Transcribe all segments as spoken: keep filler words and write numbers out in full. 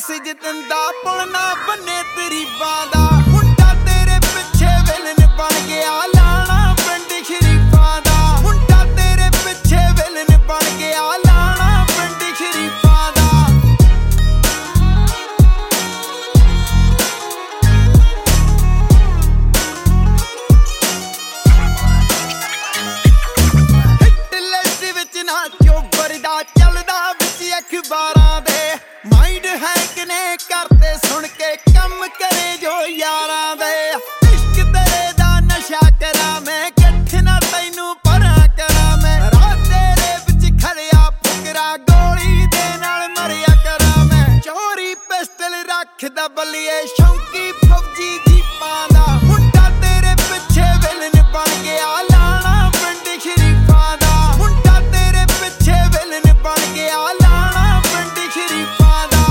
Message ਦਿੰਦਾ ਪੁਲ ਨਾ ਬੰਨੇ ਤਰੀਬਾਂ ਦਾ ਮੁੰਡਾ ਤੇਰੇ ਪਿੱਛੇ ਵਿਲਨ ਬਣ ਗਿਆ ਲਾਣਾ ਪਿੰਡ ਸ਼ਰੀਫਾਂ ਦਾ ਮੁੰਡਾ ਤੇਰੇ ਪਿੱਛੇ ਵਿਲਨ ਬਣ ਗਿਆ ਲਾਣਾ ਪਿੰਡ ਸ਼ਰੀਫਾਂ ਦਾ ਹਿੱਟ ਲਿਸਟ ਵਿੱਚ ਨਾ ਚੋਬਰ ਦਾ ਚੱਲਦਾ ਵਿੱਚ ਅਖਬਾਰਾਂ ਦੇ ਮਾਈਂਡ ਹੈਕ ਨੇ ਕਰਦੇ ਸੁਣ ਕੇ ਕੰਮ ਕਰੇ ਜੋ ਯਾਰਾਂ ਦੇ ਇਸ਼ਕ ਤੇਰੇ ਦਾ ਨਸ਼ਾ ਕਰਾਂ ਮੈਂ ਕਿੱਥ ਨਾ ਤੈਨੂੰ ਪਰਾਂ ਕਰਾਂ ਮੈਂ ਰਾਤ ਤੇਰੇ ਵਿੱਚ ਖੜਿਆ ਫੁਕਰਾ ਗੋਲੀ ਦੇ ਨਾਲ ਮਰਿਆ ਕਰਾਂ ਮੈਂ ਚੋਰੀ ਪਿਸਟਲ ਰੱਖਦਾ ਬੱਲੀਏ ਸ਼ੌਂਕੀ ਫੌਜੀ ਜੀਪਾਂ ਦਾ ਮੁੰਡਾ ਤੇਰੇ ਪਿੱਛੇ ਵਿਲਨ ਬਣ ਗਿਆ ਲਾਣਾ ਪਿੰਡ ਸ਼ਰੀਫਾਂ ਦਾ ਮੁੰਡਾ ਤੇਰੇ ਪਿੱਛੇ ਵਿਲਨ ਬਣ ਗਿਆ ਲਾਣਾ ਪਿੰਡ ਸ਼ਰੀਫਾਂ ਦਾ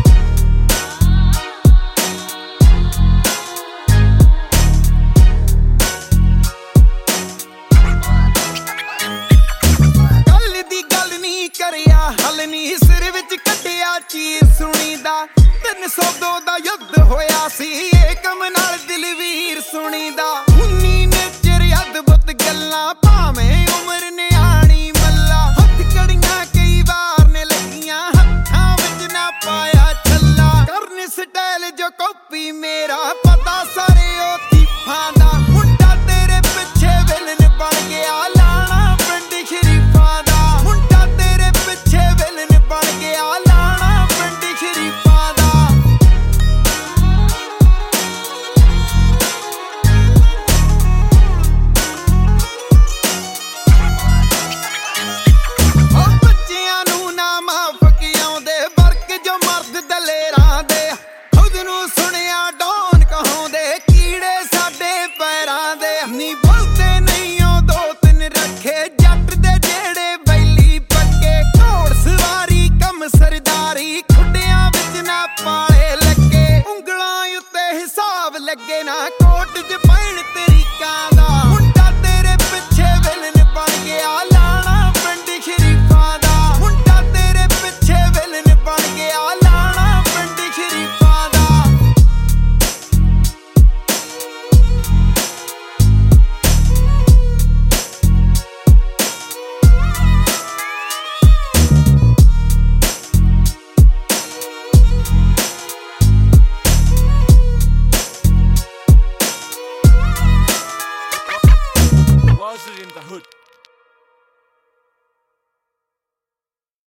ਗੱਲ ਦੀ ਗੱਲ ਨਹੀਂ ਕਰਿਆ ਹਲ ਨਹੀਂ ਸਿਰ ਵਿੱਚ ਕੱਢਿਆ ਚੀਰ ਸੁਣੀਦਾ ਤਿੰਨ ਸੌ ਦੋ ਦਾ ਯੁੱਧ ਹੋਇਆ ਸੀ ਏਕਮ ਨਾਲ ਦਿਲਵੀਰ ਸੁਣੀਦਾ ਉਨੀ ਨੇ ਚਿਰ ਅਦਭੁਤ ਗੱਲਾਂ ਭਾਵੇਂ ਉਮਰ ਨਿਆਣੀ ਮੱਲਾ ਹੱਥ ਕੜੀਆਂ ਕਈ ਵਾਰ ਨੇ ਲੱਗੀਆਂ ਹੱਥਾਂ ਵਿੱਚ ਨਾ ਪਾਇਆ ਛੱਲਾ ਕਰਨ ਸਟਾਈਲ ਜੋ ਕਾਪੀ ਮੇਰਾ ਪਤਾ ਸਾਰੇ ਉਹ ਤੀਫਾਂ ਦਾ ਮੁੰਡਾ ਤੇਰੇ ਪਿੱਛੇ ਵਿਲਨ ਬਣ ਗਿਆ ਲਾਣਾ ਪਿੰਡ ਸ਼ਰੀਫਾਂ ਦਾ ਮੁੰਡਾ ਤੇਰੇ ਪਿੱਛੇ ਵਿਲਨ ਬਣ ਗਿਆ ਲਾਣਾ ਪਿੰਡ ਸ਼ਰੀਫਾਂ ਦਾ ਉਹ ਬੱਚਿਆਂ ਨੂੰ ਨਾ ਮਾਫਕ ਆਉਂਦੇ ਵਰਕ ਜੋ ਮਰਦ ਦਲੇਰਾਂ ਦੇ ਖੁਦ ਨੂੰ ਸੁਣਿਆ ਡੌਨ ਕਹਾਉਂਦੇ ਕੀੜੇ ਸਾਡੇ ਪੈਰਾਂ ਦੇ ਨੀ ਬੋਲਦੇ ਨਹੀਂ ਉਹ ਦੋ ਤਿੰਨ ਰੱਖੇ ਜੱਟ ਦੇ ਜਿਹੜੇ ਬੈਲੀ ਪੱਕੇ ਘੋੜ ਸਵਾਰੀ ਕੰਮ ਸਰਦਾਰੀ ਖੁੱਡਿਆਂ ਵਿੱਚ ਨਾ ਪਾਲੇ ਲੱਗੇ ਉਂਗਲਾਂ ਉੱਤੇ ਹਿਸਾਬ ਲੱਗੇ ਨਾ ਕੋਟ 'ਚ ਪੈਣ ਤਰੀਕਾਂ ਦਾ ਮੁੰਡਾ ਤੇਰੇ ਪਿੱਛੇ ਵਿਲਨ ਬਣ ਗਿਆ ਲਾਣਾ ਪਿੰਡ ਸ਼ਰੀਫਾਂ ਦਾ ਮੁੰਡਾ ਤੇਰੇ ਪਿੱਛੇ ਵਿਲਨ ਬਣ ਗਿਆ ਲਾਣਾ ਪਿੰਡ ਸ਼ਰੀਫਾਂ ਦਾ Was it in the hood?